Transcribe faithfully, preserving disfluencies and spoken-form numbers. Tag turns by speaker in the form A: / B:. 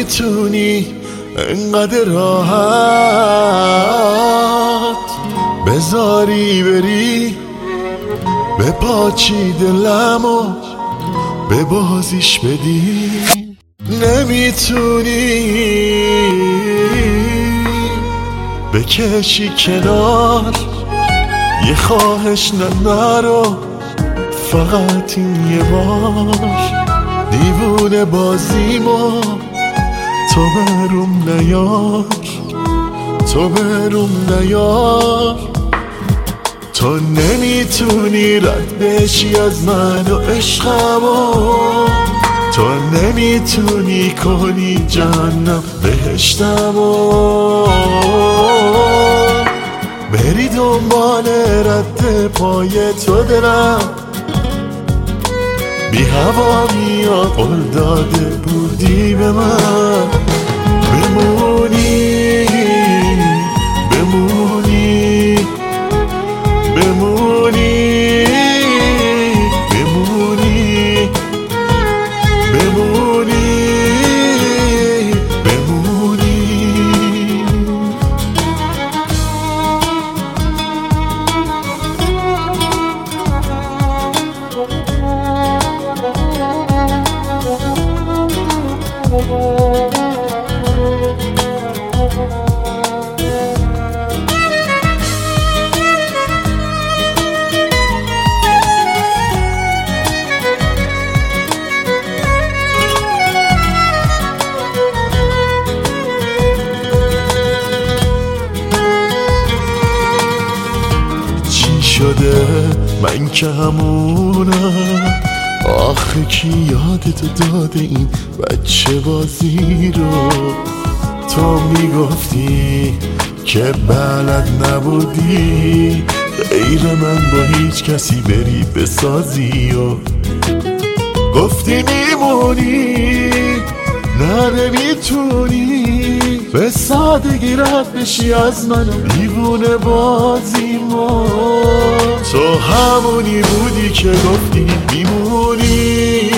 A: نمیتونی انقدر راحت بذاری بری به پاچی دلم و به بازیش بدی. نمیتونی بکشی کنار یه خواهش نرو فقط این یه بار. دیوونه بازیمو تو بروم نیار، تو بروم نیار. تو نمیتونی رد بشی از من و عشقمو، تو نمیتونی کنی جهنم بهشتمو. بری دنبال رد پای تو دلم بی هوا میاد، قول داده بودی به من بمونی بمونی بمونی بمونی بمونی بمونی. شده من که همونم، آخه کی یادتو داده این بچه بازی رو؟ تو میگفتی که بلد نبودی غیر من با هیچ کسی بری بسازی و گفتی میمونی نه نمیتونی به سادگی رد بشی از من و دیوونه بازیمو. تو همونی بودی که گفتی میمونی